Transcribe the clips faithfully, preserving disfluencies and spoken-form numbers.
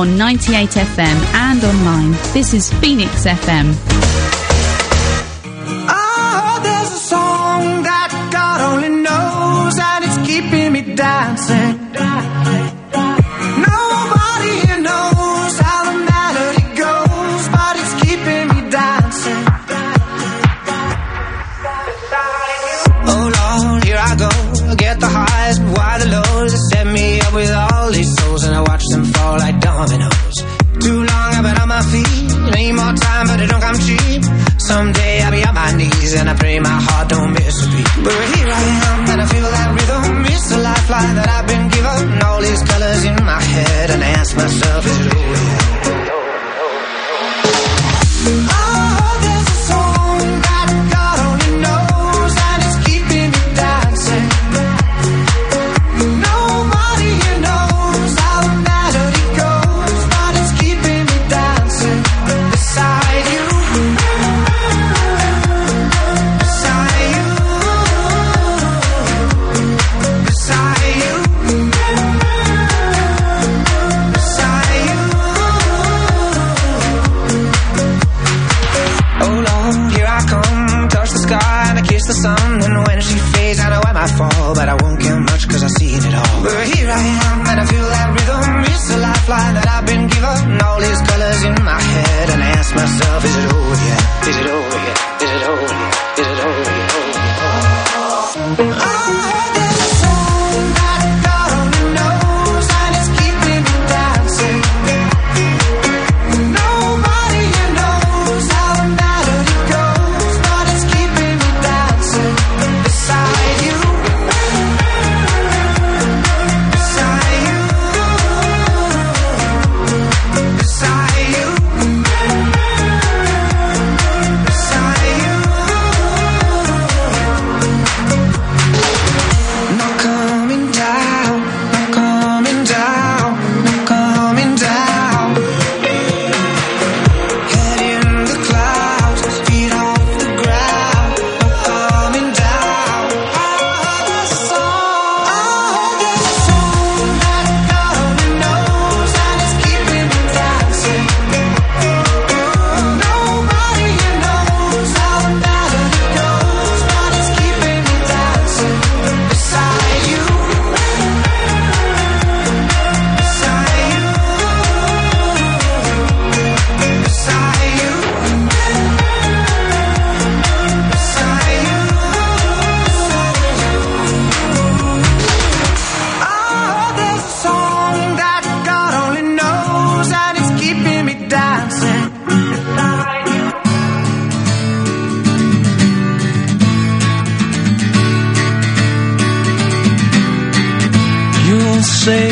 on ninety-eight F M and online. This is Phoenix F M. Oh, there's a song that God only knows, and it's keeping me dancing. Nobody here knows how the melody goes, but it's keeping me dancing. Oh Lord, here I go, I get the highs, but why the lows? They set me up with all these souls, and I watch them fall like dominoes. Too long I've been on my feet, need more time, but it don't come cheap. Someday I'll be on my knees, and I pray my heart don't miss a beat. But here I am, and I feel that rhythm. It's a lifeline that I've been given. All these colors in my head, and I ask myself, is it over yet? Oh, there's a song that God only knows, and it's keeping me dancing. Nobody here knows how the melody goes, but it's keeping me dancing beside you. The sun, and when she fades I know I might fall, but I won't care much cause I've seen it all. But here I am, and I feel that rhythm. It's a lifeline that I've been given. All these colors in my head, and I ask myself, is it over yet? Is it over yet? Is it over yet? Is it over yet? Over yet? Oh, there's a song that God only knows, and it's keeping me dancing. Nobody here knows how the melody goes, but it's keeping me dancing beside you, beside you, beside you, beside you. Not coming down, not coming down, not coming down. Head in the clouds, feet off the ground, not coming down. Oh, there's a song, oh, there's a song that God only knows, and it's keeping me dancing. Nobody here knows how the melody goes, but it's keeping me dancing beside you, beside you, beside you, beside you. Oh, there's a song that God only knows, and it's keeping me dancing beside you. You'll say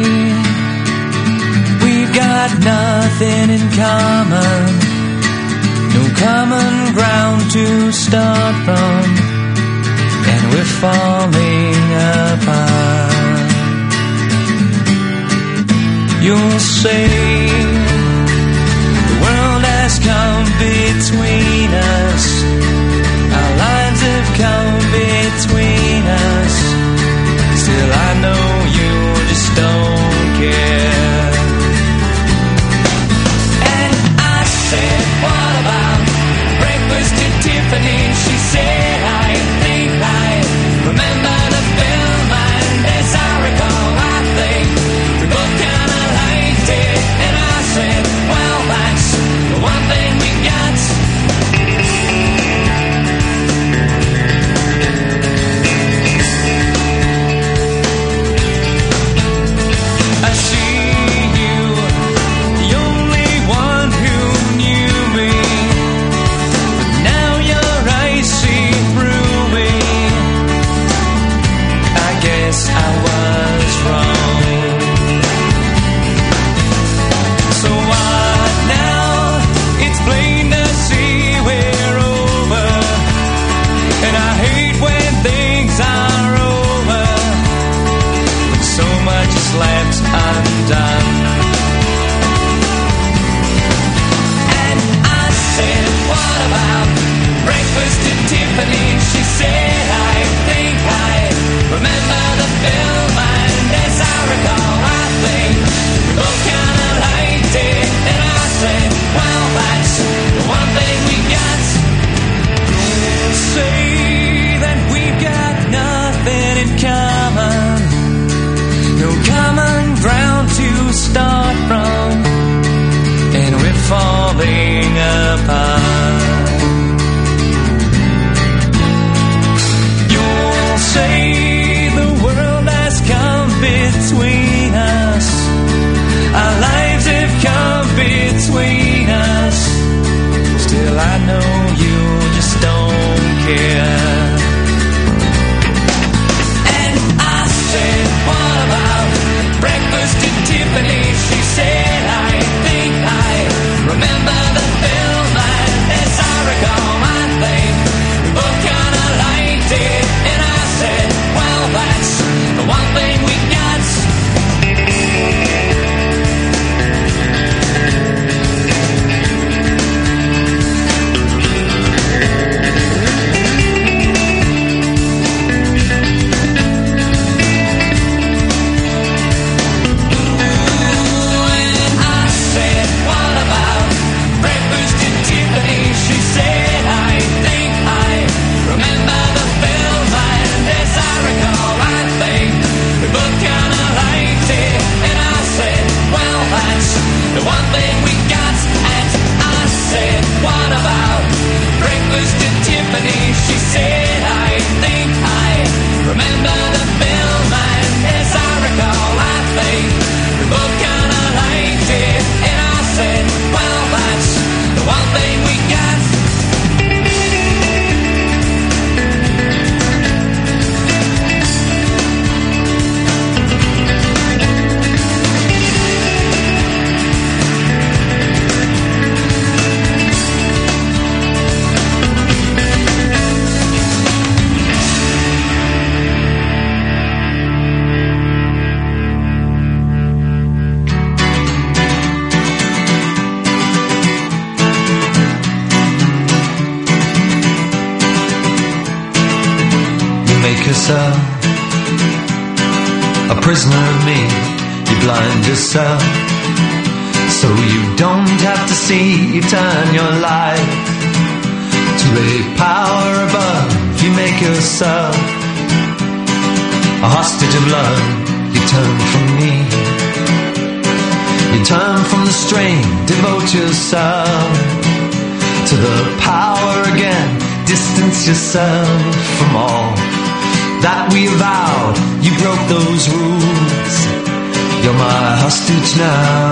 we've got nothing in common, no common ground to start from, and we're falling apart. You'll say the world has come between us, our lines have come between us. Still I know you just don't care. And I said, what about breakfast at Tiffany? She said, I think I remember the film, and as I recall, I think we both kinda liked it. And I here. And I said, what about breakfast at Tiffany's? She said, I think I remember the film, and as I recall, I think we both kinda liked it. And I said, well, that's the one thing we got. A prisoner of me, you blind yourself, so you don't have to see. You turn your life to a power above. You make yourself a hostage of love. You turn from me, you turn from the strain. Devote yourself to the power again. Distance yourself from all that we vowed. You broke those rules. You're my hostage now.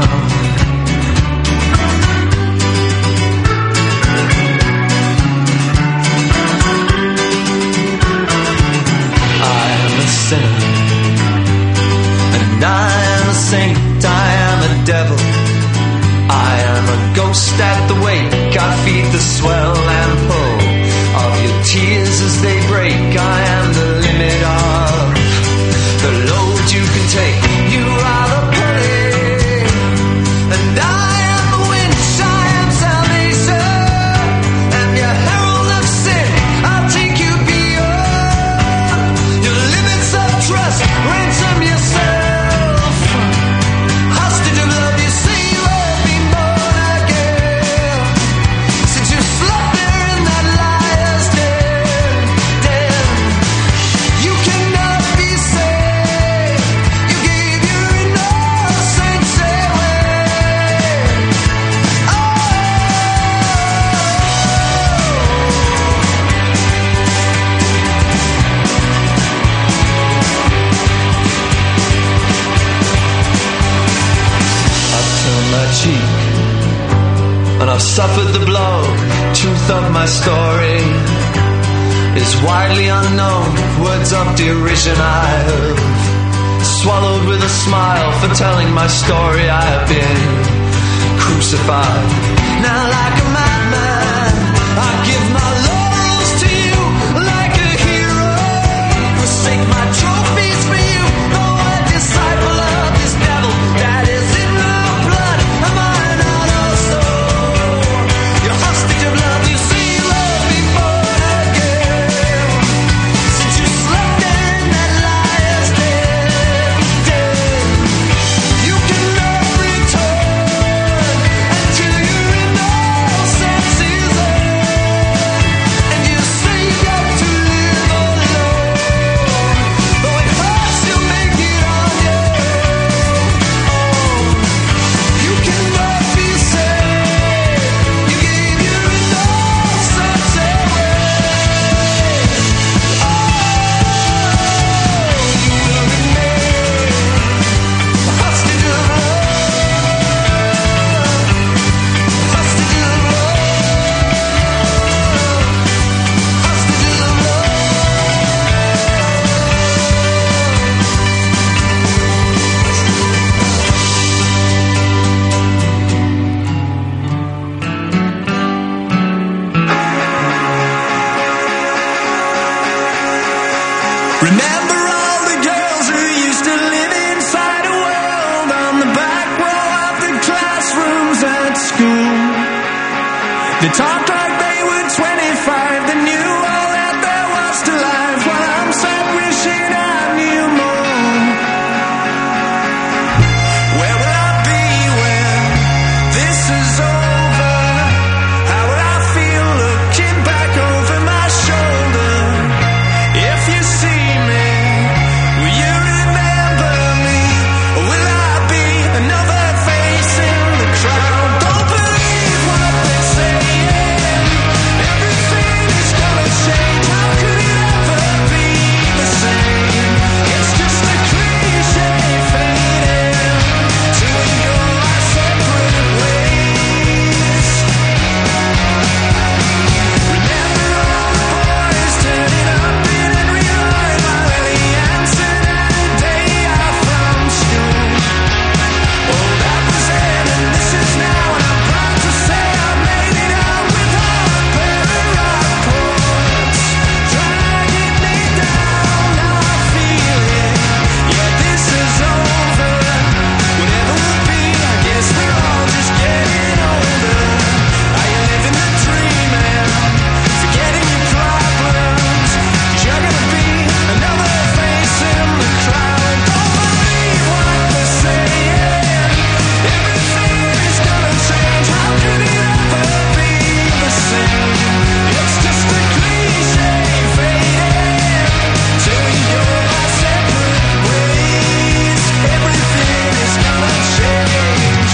I am a sinner, and I am a saint. I am a devil, I am a ghost at the wake. I feed the swell and pull of your tears as they break. I am the limit of the load you can take. You are the pulley, and I am the winch. I am salvation, and your herald of sin. I'll take you beyond your limits of trust. Ransom yourself, hostage of love. You say you have been born again, since you slept there in that liar's den. Den. You cannot be saved. You gave your innocence away. Oh. I've turned my cheek, and I've suffered the blow. Truth of my story is widely unknown. Words of derision I have swallowed with a smile. For telling my story I have been crucified. Now like a madman I give my laurels to you. Like a hero forsake my trophies for you. Though a disciple of this devil that is in my blood, am I not also your hostage of love? You see you have been born again, since you slept there in that liar's den. Den. You cannot return until you Remember all the girls who used to live inside a world on the back row of the classrooms at school. They talked like they were twenty-five, they knew all that there was to life, while I'm sat wishing I knew more. Where will I be when this is over? How will I feel looking back over my shoulder? If you see me, will you remember me? Or will I be another face in the crowd? Don't believe what they're saying. Everything is gonna change. How could it ever be the same? It's just a cliche fading to go our separate ways. Remember all the boys turning up in every line while they answered any day out from school. Oh, that was then and this is now, and I'm proud to say I made it out with Harper and Rockports dragging me down. Now I feel it, yeah, this is over. Whatever will be, I guess we're all just getting older. Are you living the dream and forgetting your problems? 'Cause you're gonna be another face in the crowd. Don't believe what they're saying. Everything is gonna change. How could it ever be the same? It's just a cliche fading till we go our separate ways. Everything is gonna change.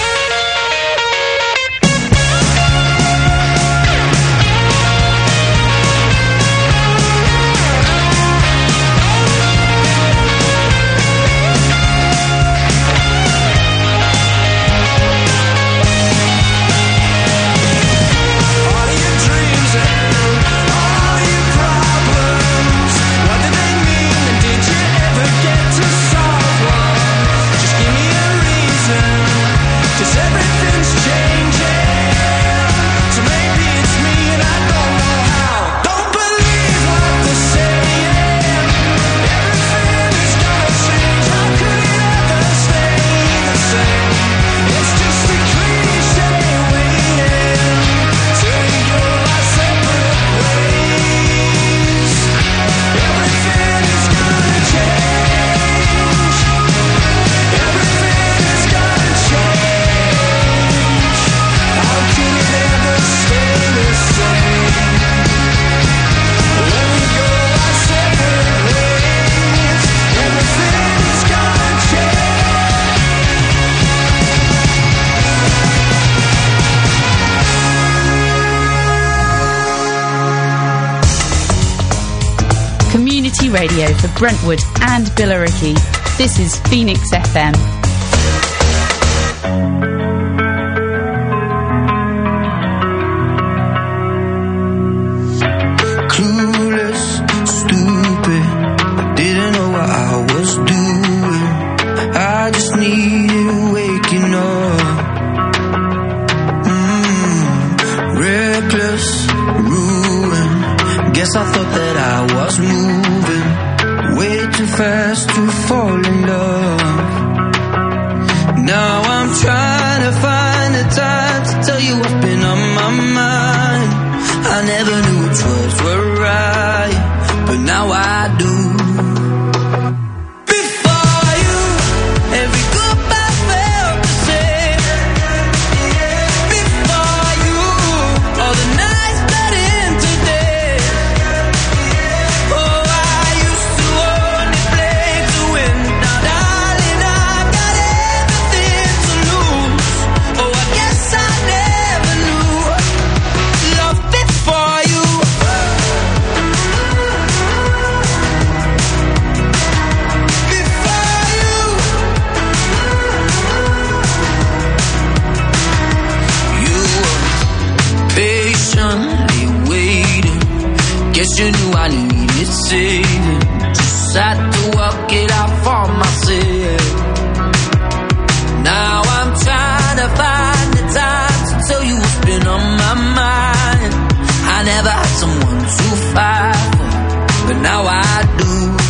All of your dreams and all of your problems, what did they mean and did you ever get to solve one? Just give me a reason, 'cause everything's changing. So maybe it's me and I don't know how. Don't believe what they're saying. Everything is gonna change. How could it ever stay the same? It's just a cliche waiting till we go our separate ways. Everything is gonna change. Everything is gonna change. How can it ever stay the same? When we go our separate ways, everything is gonna change. Community radio for Brentwood and Billericay. This is Phoenix F M. Clueless, stupid, I didn't know what I was doing. I just needed waking up. Mm, reckless, ruined. Guess I thought that I was moving way too fast to fall in love. Now I'm trying to find the time to tell you what's been on my mind. I never knew which words were right, but now I do. Before you, every goodbye felt the same. Before you, all the nights bled into day. Oh, I used to only play to win. Now, darling, I've got everything to lose. Oh, I guess I never knew love before you. Before you, you were patiently waiting. Guess you knew I needed saving. Just had to work it out for myself. Now I'm trying to find the time to tell you what's been on my mind. I never had someone to fight for, but now I do.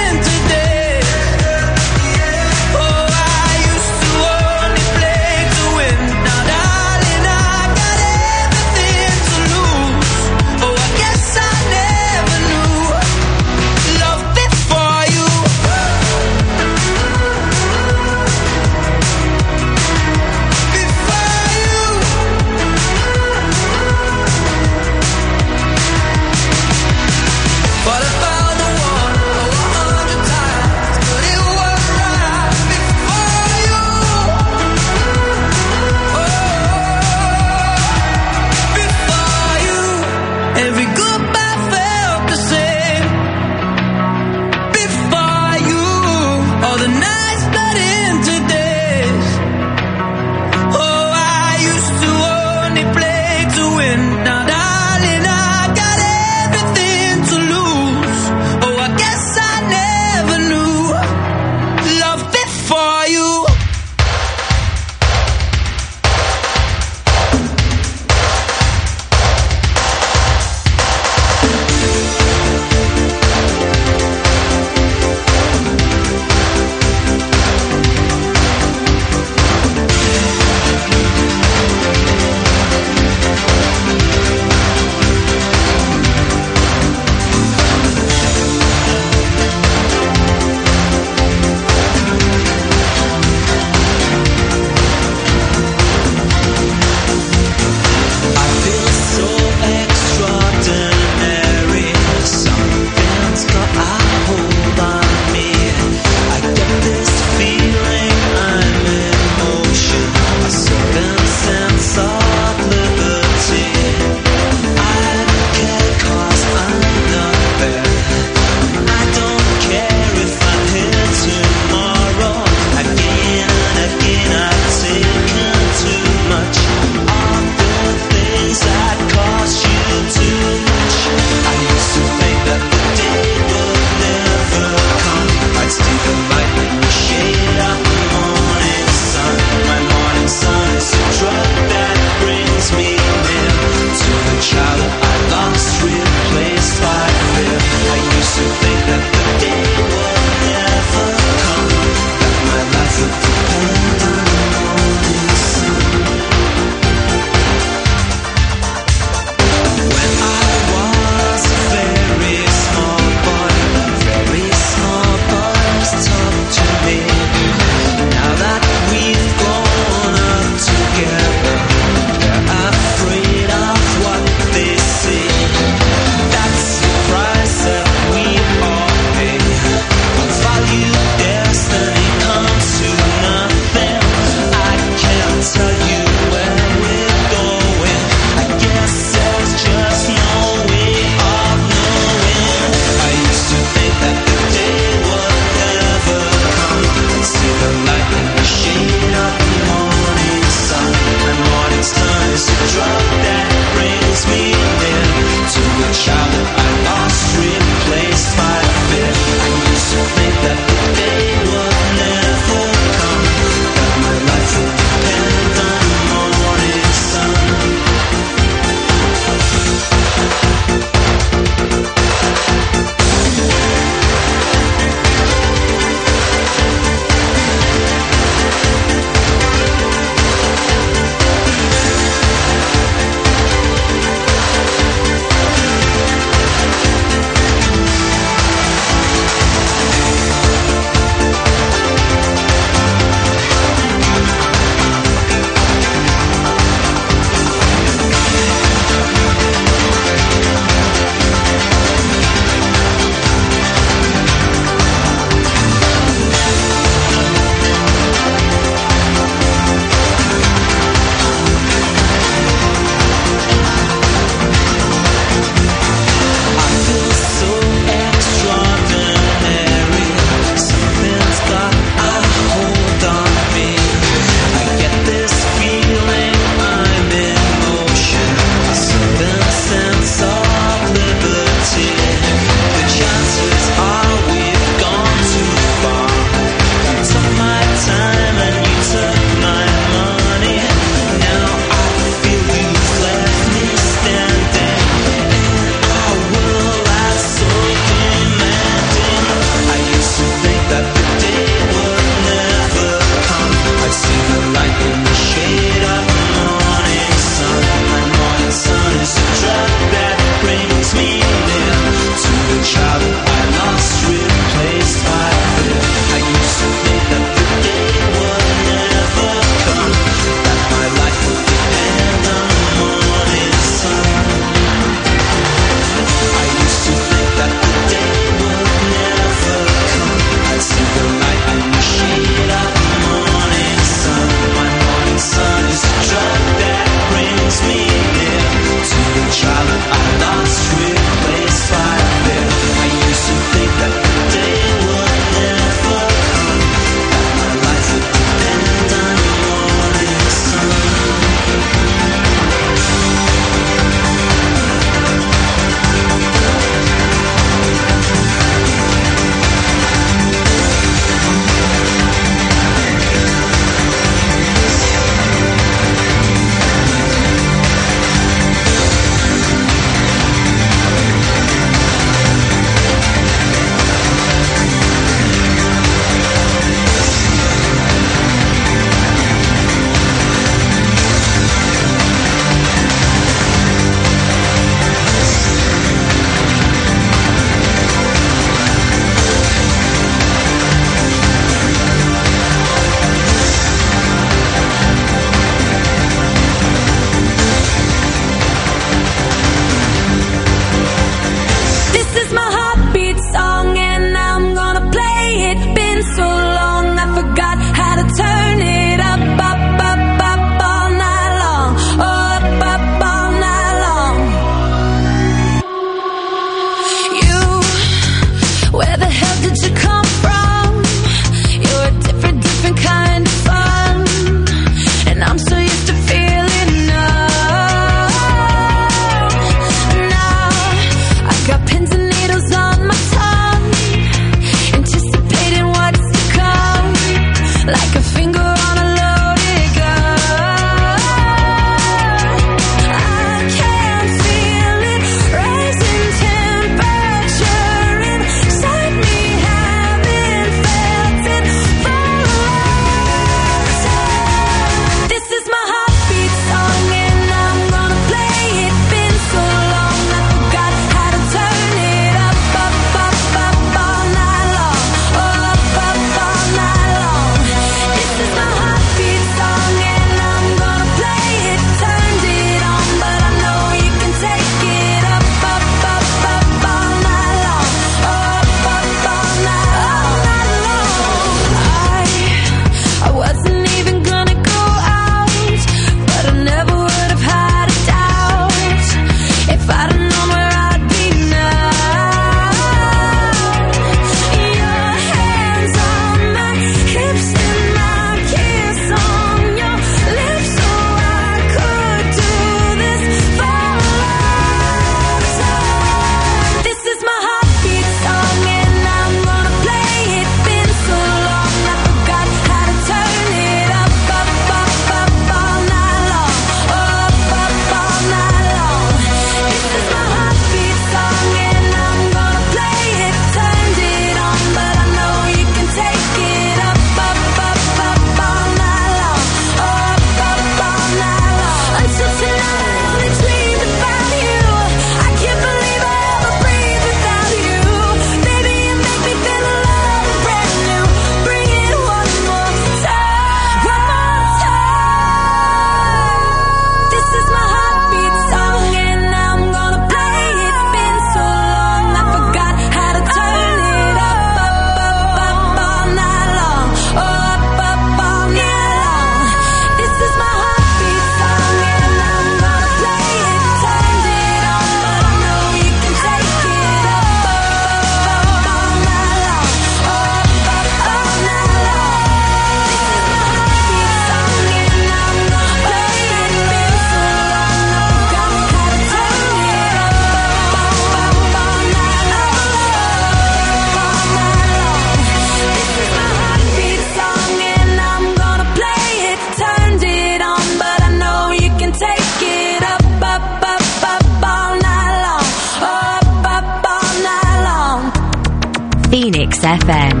F M.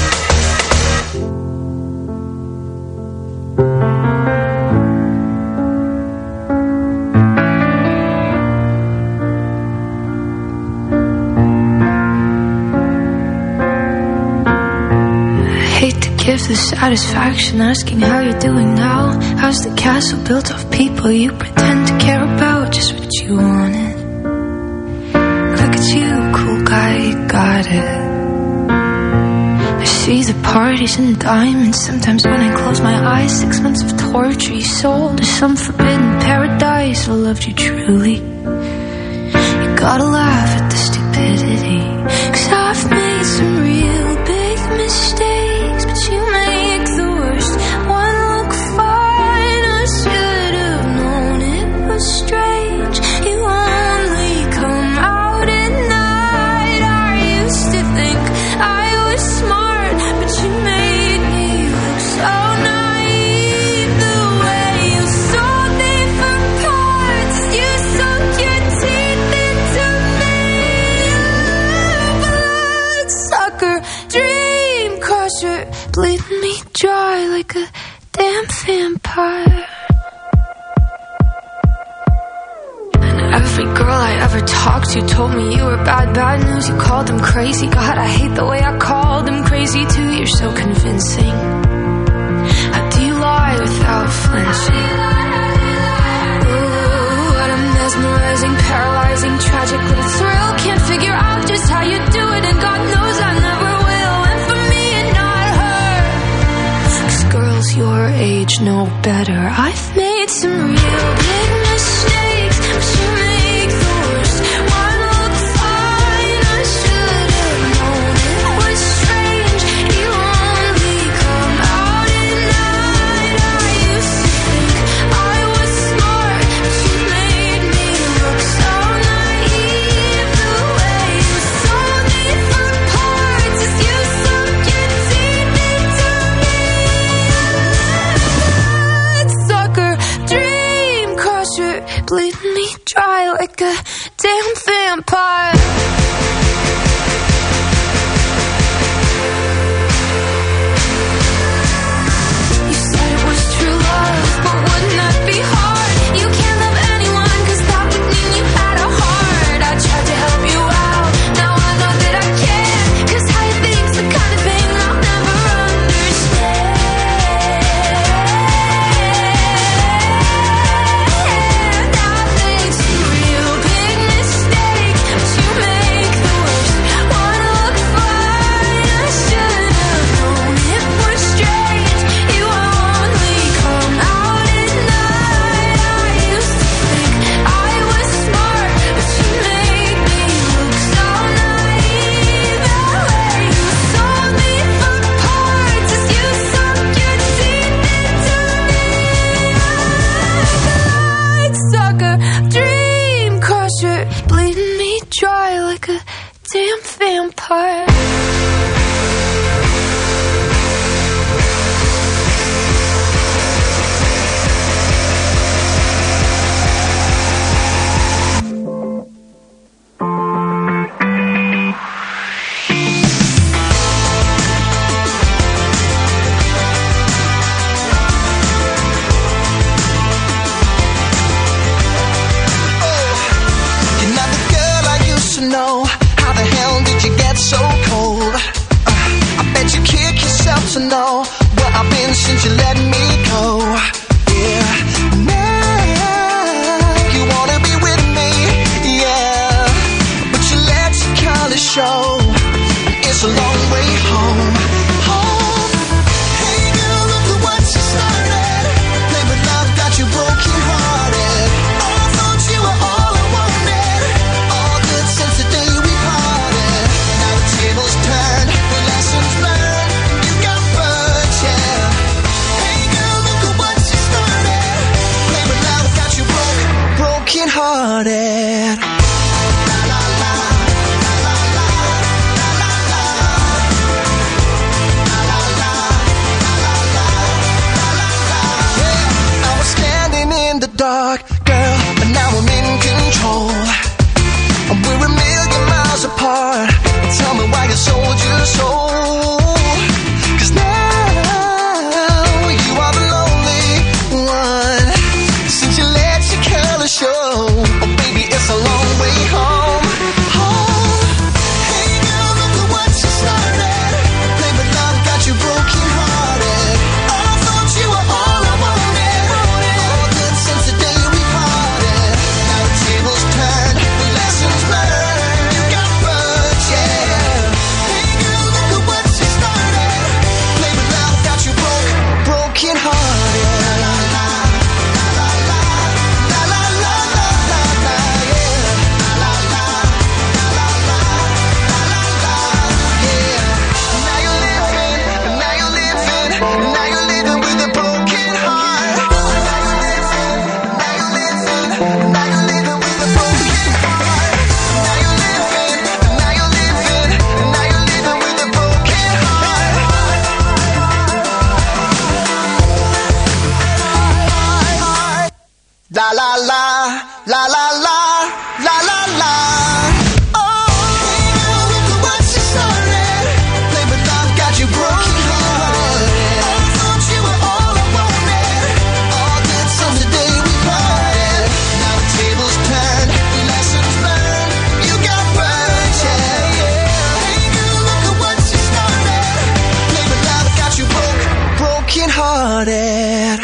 The satisfaction asking how you're doing now. How's the castle built of people you pretend to care about? Just what you wanted. Look at you, cool guy, you got it. I see the parties and diamonds. Sometimes when I close my eyes, six months of torture you sold to some forbidden paradise. I loved you truly. You gotta laugh at the stupidity, 'cause I've made some real big mistakes, but you make the worst one look fine. I should have known it was strange. You only come out at night. I used to think I was smart, but you made me look so naive. The way you sold me for parts, you sunk your teeth into me. Bloodsucker, dream crusher, bleeding me dry like a damn vampire. And every girl I ever talked to told me you were bad, bad news. You called them crazy. God, I hate the way I called them crazy too. You're so convincing. How do you lie without flinching? Ooh, what a mesmerizing, paralyzing, tragic little thrill. Can't figure out just how you do it, and God knows I never will. And for me and not her, 'cause girls your age know better. I've made some real big mistakes, but you make the worst one look fine. I should have known it was strange. You only come out at night. I used to think I was smart, but you made me look so naive. The way you sold me for parts is you sunk your teeth into me. Bloodsucker, dream crusher, bleeding me dry like a damn vampire. You said it was true love, but wouldn't that be hard? You can't love anyone, 'cause that would mean you had a heart. I tried to help you out, now I know that I can't, 'cause how you think's the kind of thing I'll never understand. I've made some real big mistakes, but you make the worst one look fine. I should have known it was strange. You only come out at night. I used to think I was smart, but you made me look so naive. The way you sold me for parts is you sunk your teeth into me. Bloodsucker, dream crusher, bleeding me dry like a damn vampire. You're not the girl I used to know. How the hell did you get so cold? Uh, I bet you kick yourself to know where I've been since you let me go. Yeah, now you wanna be with me, yeah, but you let your colors show, and it's a long way home. Home. Hey girl, look at what you started. Play with love, got you broken hearted. Oh, I thought you were all I wanted. All good since the day we parted. Now the tables turned, the lessons learned. You got burned, yeah. Hey girl. La la la, la la la, la la la. Oh, look at what you started. Play with love, got you broken hearted. I thought you were all I wanted. All good songs the day we parted. Now the tables turned, lessons learned. You got burned, yeah, yeah. Hey girl, look at what you started. Play with love, got you broke, broken hearted.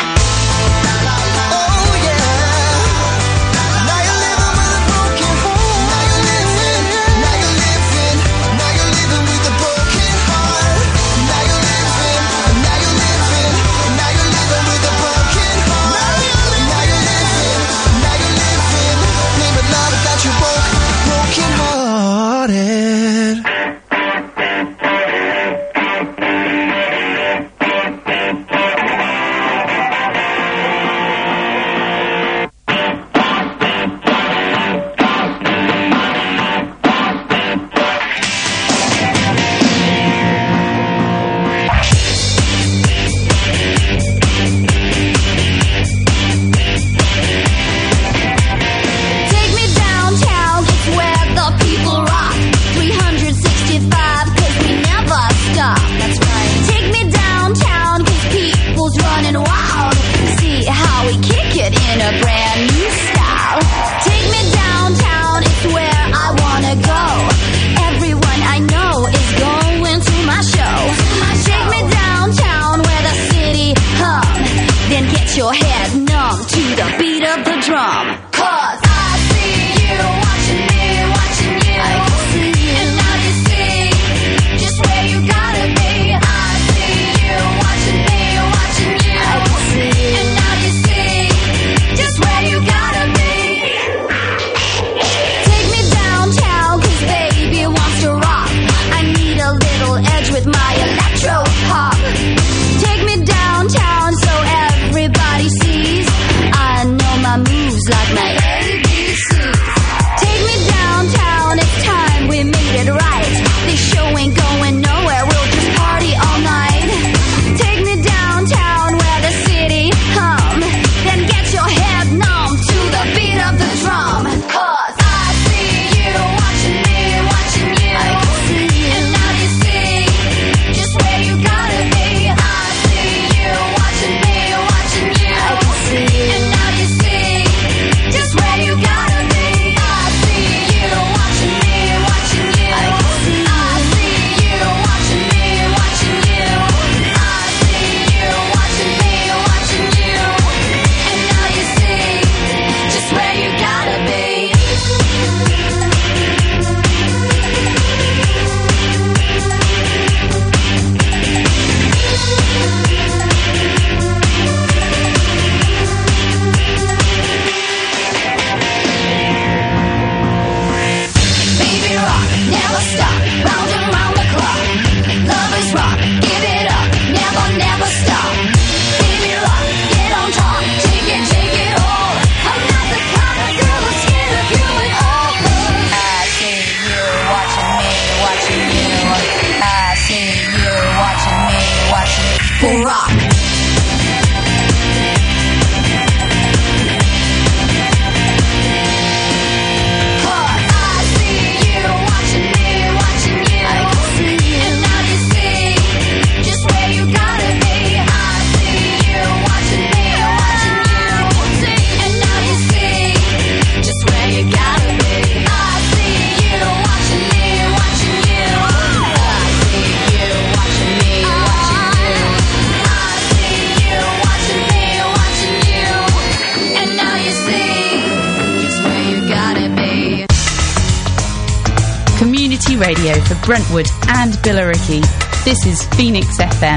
Radio for Brentwood and Billericay. This is Phoenix F M.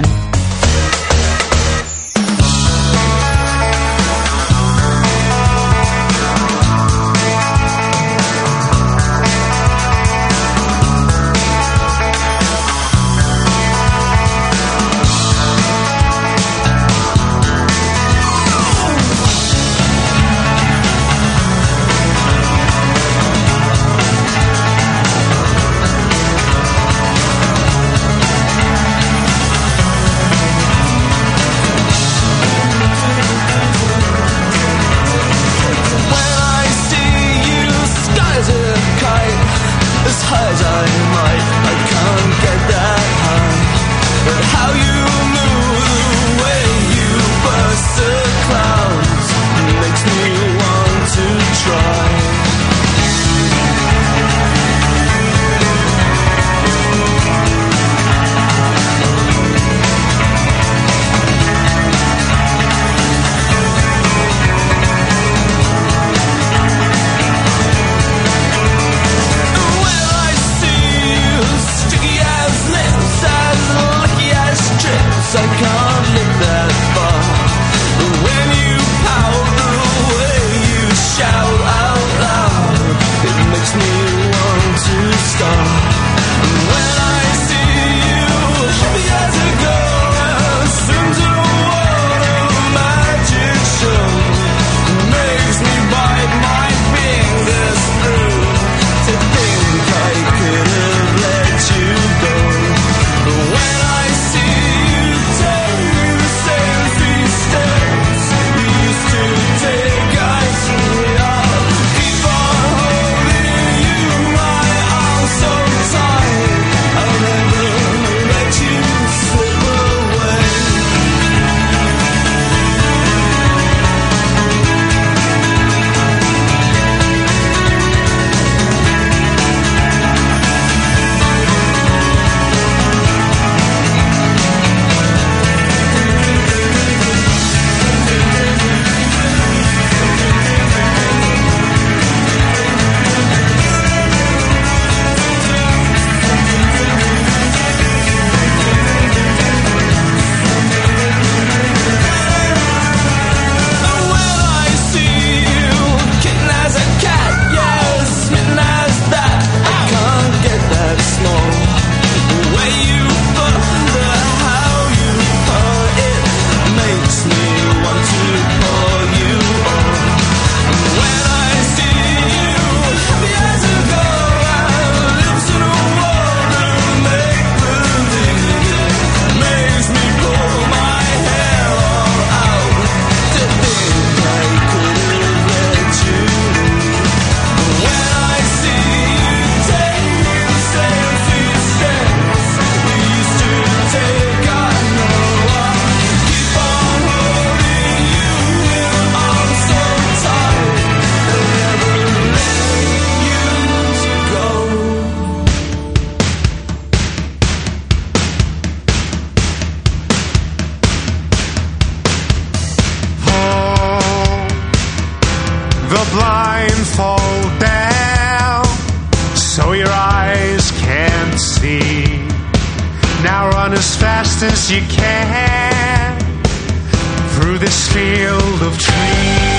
fast as you can through this field of trees.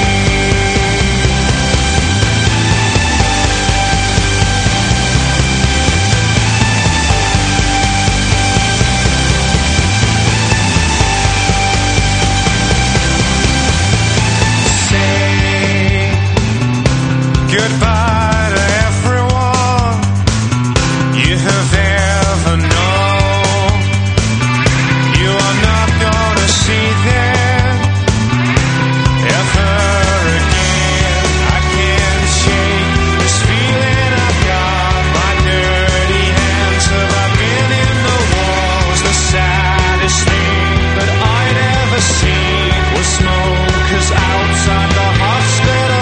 Goodbye to everyone you have ever known. You are not gonna see them ever again. I can't shake this feeling I've got. My dirty hands have I been in the walls. The saddest thing that I'd ever seen was smokers outside the hospital.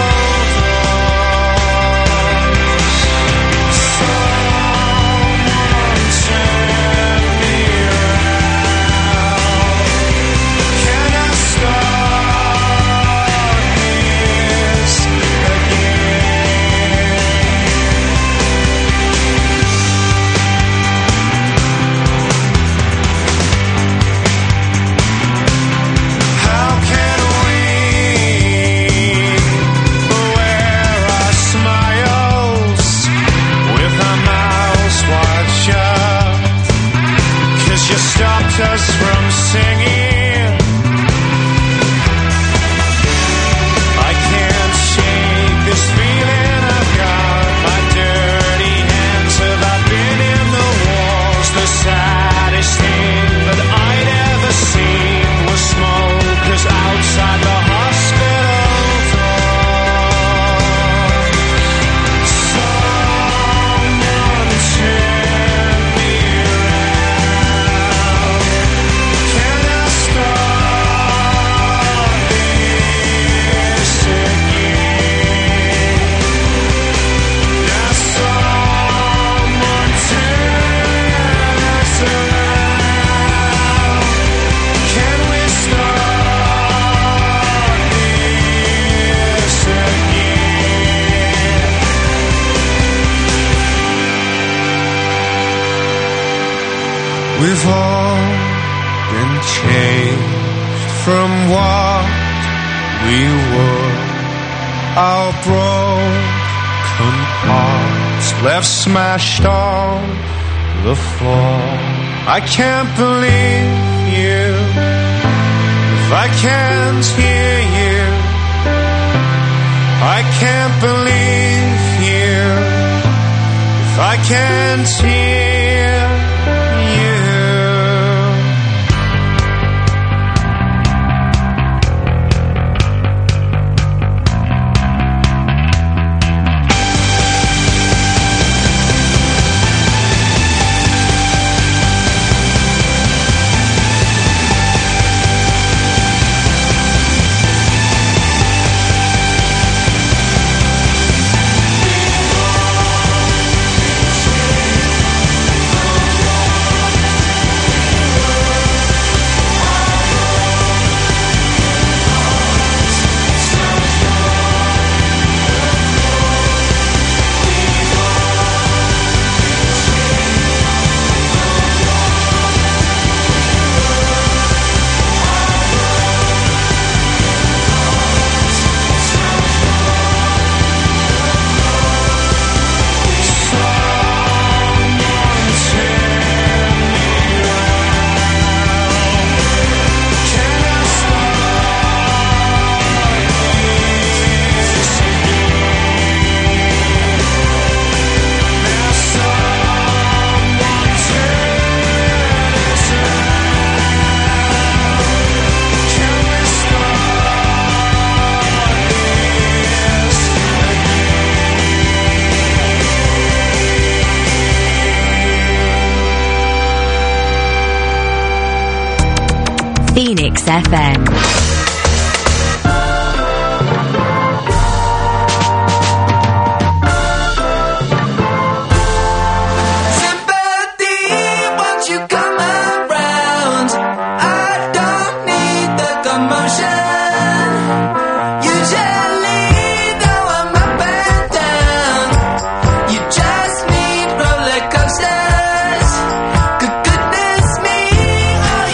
Stopped us from singing. I can't shake this feeling I've got. My dirty hands have I been in the walls. The saddest thing that I'd ever seen was smokers outside the hospital door. Someone turn me around. Can I start this again? Now someone turn us around. Can we start this again? We've all been changed from what we were. Our broken hearts left smashed on the floor. I can't believe you if I can't hear you. I can't believe you if I can't hear you. Phoenix F M. Just need roller coasters. Good goodness me, I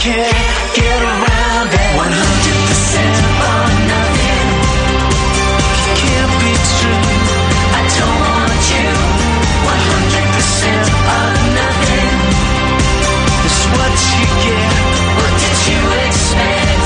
can't get around it. One hundred percent or nothing. It can't be true. I don't want you. One hundred percent or nothing. It's what you get. What did you expect?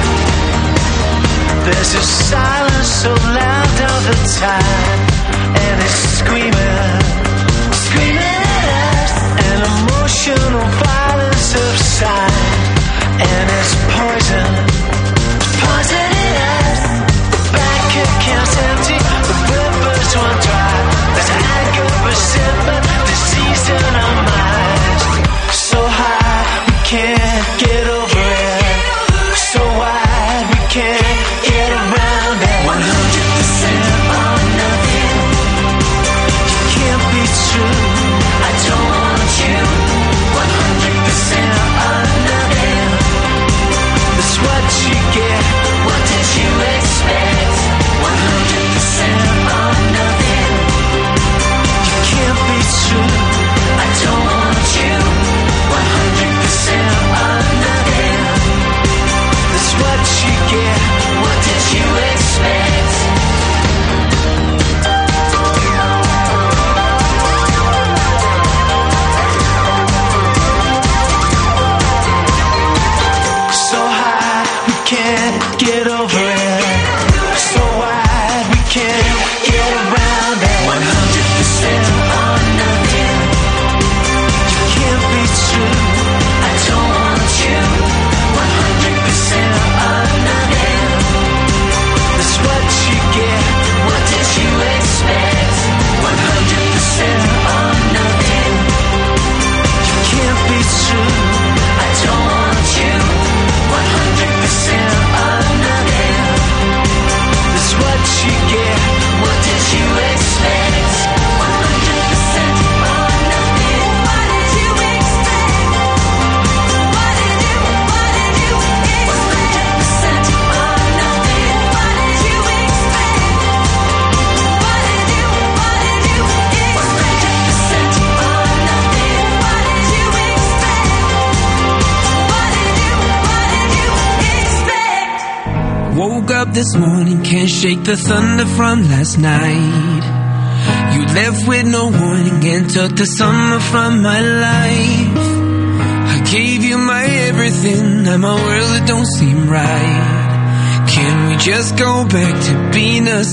There's a silence so loud all the time, and it's screaming, screaming at us. An emotional violence subside, and it's poison, poisoning us. The bank account's empty, the rivers run dry. There's anger, resentment, disease in our minds. So high, we can't get over it. So wide, we can't get around it. One hundred percent or nothing. You can't be true. I don't want you. One hundred percent or nothing. That's what you get. What did you expect? One hundred percent or nothing. You can't be true. I don't want you. One hundred percent or nothing. That's what you get. What did you expect? So high, we can't get over it. So wide, we can't get around it. One hundred percent or nothing. You can't be true. I don't want you. One hundred percent or nothing. That's what you get. What did you expect? One hundred percent or nothing. You can't be true. I don't want you. One hundred percent or nothing. That's what you get. What did you expect? One hundred percent or nothing. What did you expect? What did you, what did you expect? One hundred percent or nothing. What did you expect? What did you, what did you expect? One hundred percent or nothing. What did you expect? What did you, what did you expect? Woke up this morning, can't shake the thunder from last night. You left with no warning and took the summer from my life. I gave you my everything, now my world it don't seem right. Can we just go back to being us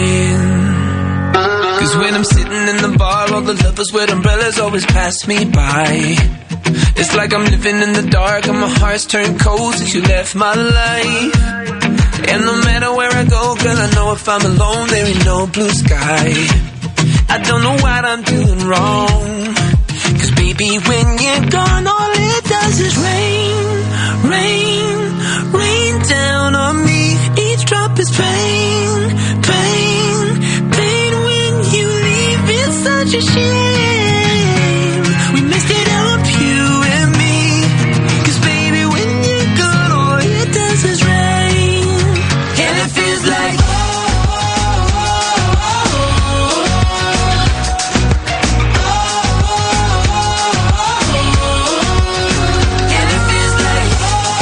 again? Cause when I'm sitting in the bar, all the lovers with umbrellas always pass me by. It's like I'm living in the dark and my heart's turned cold since you left my life. And no matter where I go, girl, I know if I'm alone, there ain't no blue sky. I don't know what I'm doing wrong. Cause baby, when you're gone, all it does is rain, rain, rain down on me. Each drop is pain, pain, pain. When you leave, it's such a shame. We messed it up, you and me. Cause baby, when you're gone, all it does is rain. And it feels like And it feels like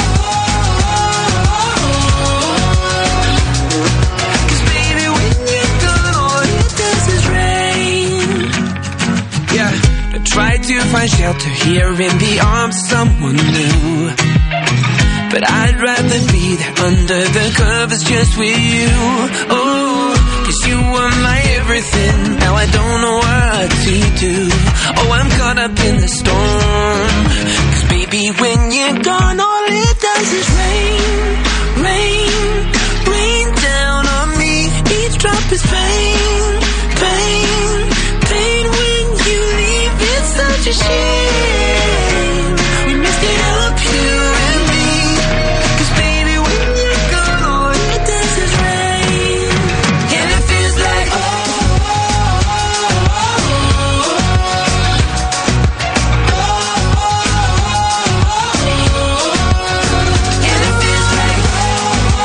Cause baby, when you're gone, all it does is rain. Yeah, I tried to find shelter here in the arms of someone new, but I'd rather be there under the covers just with you. Oh, cause you were my everything. Now I don't know what to do. Oh, I'm caught up in the storm. Cause baby, when you're gone, all it does is rain, rain, rain down on me. Each drop is pain, pain, pain. When you leave, it's such a shame. We messed it up, you and me. Cause baby, when you're gone, all it does is rain. And it feels like And it feels like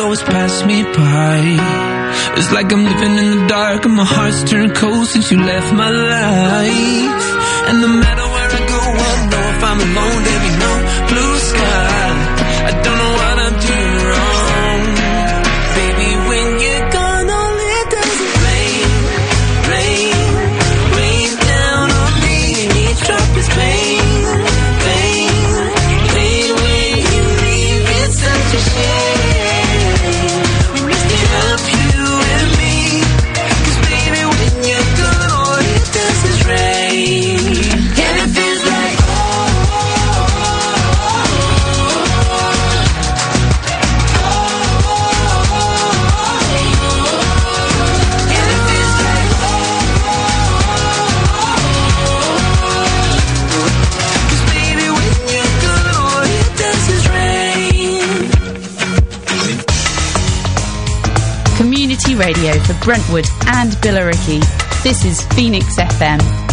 always pass me by. It's like I'm living in the dark and my heart's turned cold since you left my life. And no matter where I go, I know if I'm alone, there be no blue sky. I don't know what I'm doing wrong. Baby, when you're gone, all it does is rain, rain, rain down on me. And each drop is pain, pain, pain. When you leave, it's such a shame. We missed it up, you and me. 'Cause baby, when you're gone, all it does is rain. And it feels like Community radio for Brentwood and Billericay. This is Phoenix F M.